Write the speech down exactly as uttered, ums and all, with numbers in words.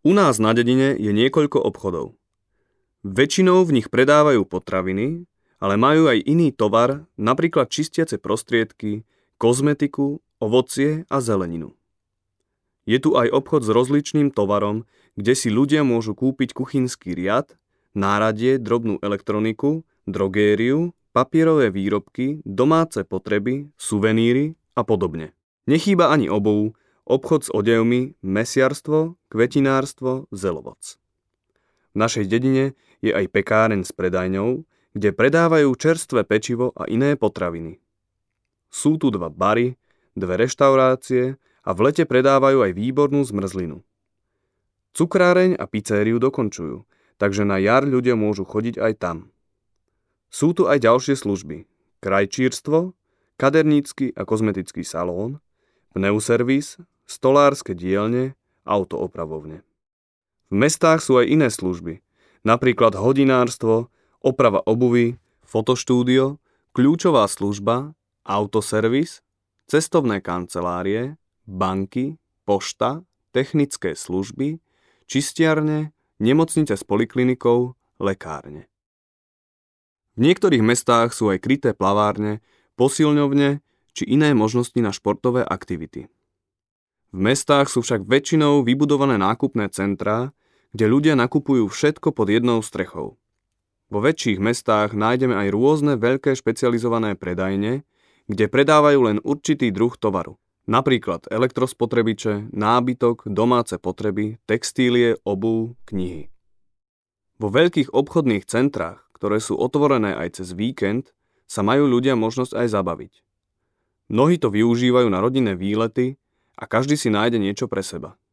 U nás na dedine je niekoľko obchodov. Väčšinou v nich predávajú potraviny, ale majú aj iný tovar, napríklad čistiace prostriedky, kozmetiku, ovocie a zeleninu. Je tu aj obchod s rozličným tovarom, kde si ľudia môžu kúpiť kuchynský riad, náradie, drobnú elektroniku, drogériu, papierové výrobky, domáce potreby, suveníry a podobne. Nechýba ani obuv, obchod s odevmi, mesiarstvo, kvetinárstvo, zelovoc. V našej dedine je aj pekáreň s predajňou, kde predávajú čerstvé pečivo a iné potraviny. Sú tu dva bary, dve reštaurácie a v lete predávajú aj výbornú zmrzlinu. Cukráreň a pizériu dokončujú, takže na jar ľudia môžu chodiť aj tam. Sú tu aj ďalšie služby. Krajčírstvo, kadernícky a kozmetický salón, pneuservis, stolárske dielne, autoopravovne. V mestách sú aj iné služby, napríklad hodinárstvo, oprava obuvy, fotoštúdio, kľúčová služba, autoservis, cestovné kancelárie, banky, pošta, technické služby, čistiarne, nemocnice s poliklinikou, lekárne. V niektorých mestách sú aj kryté plavárne, posilňovne či iné možnosti na športové aktivity. V mestách sú však väčšinou vybudované nákupné centrá, kde ľudia nakupujú všetko pod jednou strechou. Vo väčších mestách nájdeme aj rôzne veľké špecializované predajne, kde predávajú len určitý druh tovaru. Napríklad elektrospotrebiče, nábytok, domáce potreby, textílie, obuv, knihy. Vo veľkých obchodných centrách, ktoré sú otvorené aj cez víkend, sa majú ľudia možnosť aj zabaviť. Mnohí to využívajú na rodinné výlety a každý si nájde niečo pre seba.